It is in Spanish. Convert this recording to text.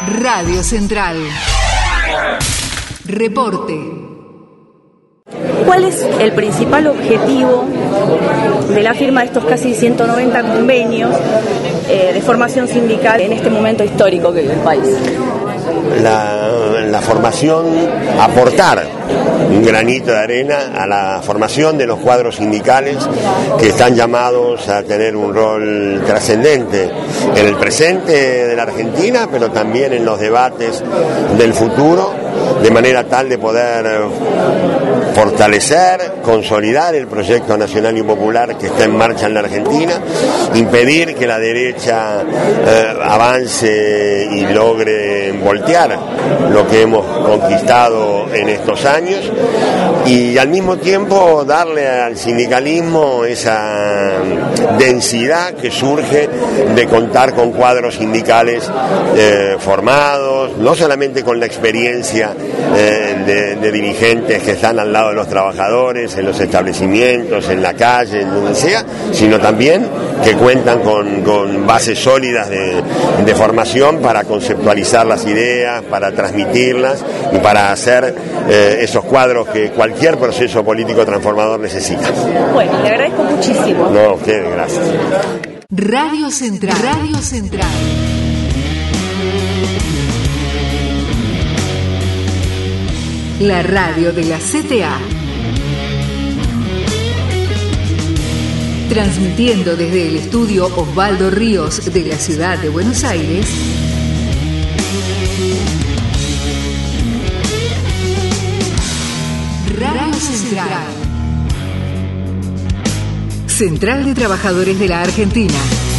Radio Central. Reporte. ¿Cuál es el principal objetivo de la firma de estos casi 190 convenios de formación sindical en este momento histórico que vive el país? La formación, aportar un granito de arena a la formación de los cuadros sindicales que están llamados a tener un rol trascendente en el presente de la Argentina, pero también en los debates del futuro, de manera tal de poder fortalecer, consolidar el proyecto nacional y popular que está en marcha en la Argentina, impedir que la derecha avance y logre voltear lo que hemos conquistado en estos años, y al mismo tiempo darle al sindicalismo esa densidad que surge de contar con cuadros sindicales formados, no solamente con la experiencia de dirigentes que están al lado de los trabajadores, en los establecimientos, en la calle, en donde sea, sino también que cuentan con bases sólidas de formación para conceptualizar las ideas, para transmitirlas y para hacer esos cuadros que cualquier proceso político transformador necesita. Bueno, le agradezco muchísimo. No, a ustedes, gracias. Radio Central. Radio Central. La radio de la CTA. Transmitiendo desde el estudio Osvaldo Ríos de la ciudad de Buenos Aires. Radio Central. Central de Trabajadores de la Argentina.